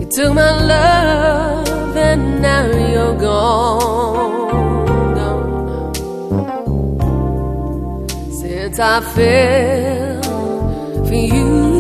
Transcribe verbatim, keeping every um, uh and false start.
took my love and now you're gone, gone. Since I fell for you,